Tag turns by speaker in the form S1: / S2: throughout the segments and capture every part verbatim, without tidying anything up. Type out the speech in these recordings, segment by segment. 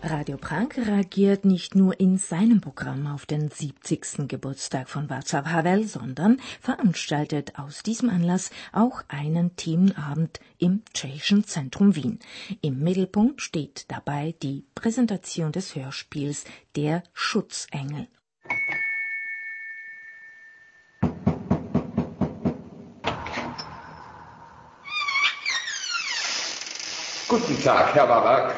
S1: Radio Prag reagiert nicht nur in seinem Programm auf den siebzigsten Geburtstag von Václav Havel, sondern veranstaltet aus diesem Anlass auch einen Themenabend im Tschechischen Zentrum Wien. Im Mittelpunkt steht dabei die Präsentation des Hörspiels Der Schutzengel.
S2: Guten Tag, Herr Wawak.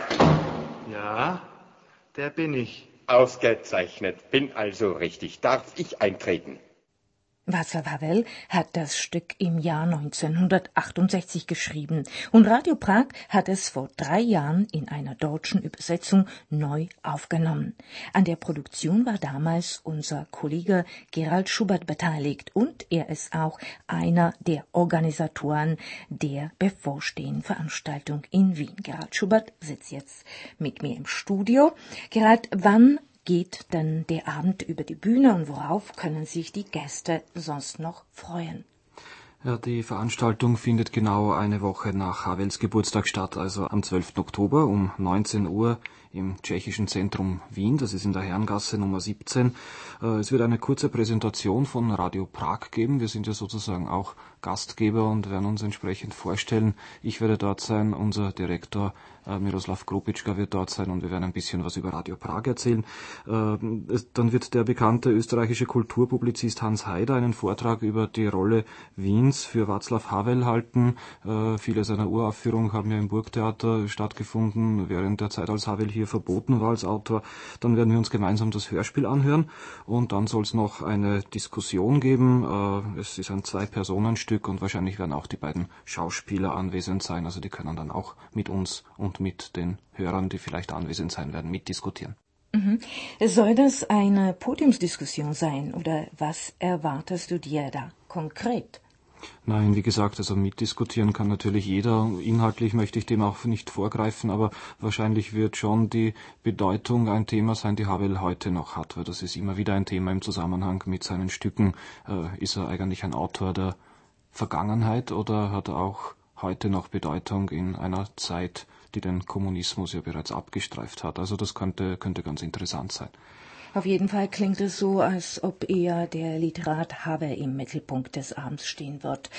S3: Ja, der bin ich.
S2: Ausgezeichnet, bin also richtig. Darf ich eintreten?
S1: Václav Havel hat das Stück im Jahr neunzehnhundertachtundsechzig geschrieben und Radio Prag hat es vor drei Jahren in einer deutschen Übersetzung neu aufgenommen. An der Produktion war damals unser Kollege Gerald Schubert beteiligt und er ist auch einer der Organisatoren der bevorstehenden Veranstaltung in Wien. Gerald Schubert sitzt jetzt mit mir im Studio. Gerald, wann geht denn der Abend über die Bühne und worauf können sich die Gäste sonst noch freuen?
S4: Ja, die Veranstaltung findet genau eine Woche nach Havels Geburtstag statt, also am zwölften Oktober um neunzehn Uhr im Tschechischen Zentrum Wien, das ist in der Herrengasse Nummer siebzehn. Es wird eine kurze Präsentation von Radio Prag geben. Wir sind ja sozusagen auch Gastgeber und werden uns entsprechend vorstellen. Ich werde dort sein, unser Direktor Miroslav Kropitschka wird dort sein und wir werden ein bisschen was über Radio Prag erzählen. Dann wird der bekannte österreichische Kulturpublizist Hans Haider einen Vortrag über die Rolle Wiens für Václav Havel halten. Viele seiner Uraufführungen haben ja im Burgtheater stattgefunden, während der Zeit, als Havel hier verboten war als Autor. Dann werden wir uns gemeinsam das Hörspiel anhören und dann soll es noch eine Diskussion geben. Es ist ein Zwei-Personen-Stück und wahrscheinlich werden auch die beiden Schauspieler anwesend sein. Also die können dann auch mit uns und mit den Hörern, die vielleicht anwesend sein werden, mitdiskutieren.
S1: Mhm. Soll das eine Podiumsdiskussion sein oder was erwartest du dir da konkret?
S4: Nein, wie gesagt, also mitdiskutieren kann natürlich jeder. Inhaltlich möchte ich dem auch nicht vorgreifen, aber wahrscheinlich wird schon die Bedeutung ein Thema sein, die Havel heute noch hat, weil das ist immer wieder ein Thema im Zusammenhang mit seinen Stücken. Äh, ist er eigentlich ein Autor der Vergangenheit oder hat er auch heute noch Bedeutung in einer Zeit, die den Kommunismus ja bereits abgestreift hat? Also das könnte, könnte ganz interessant sein.
S1: Auf jeden Fall klingt es so, als ob eher der Literat Havel im Mittelpunkt des Abends stehen wird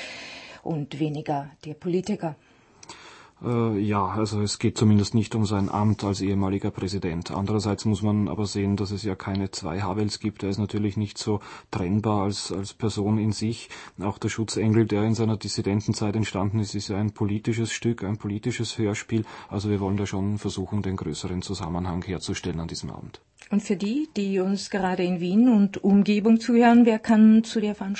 S1: und weniger der Politiker.
S4: Äh, ja, also es geht zumindest nicht um sein Amt als ehemaliger Präsident. Andererseits muss man aber sehen, dass es ja keine zwei Havels gibt. Er ist natürlich nicht so trennbar als, als Person in sich. Auch der Schutzengel, der in seiner Dissidentenzeit entstanden ist, ist ja ein politisches Stück, ein politisches Hörspiel. Also wir wollen da schon versuchen, den größeren Zusammenhang herzustellen an diesem Abend.
S1: Und für die, die uns gerade in Wien und Umgebung zuhören, wer kann zu der Veranstaltung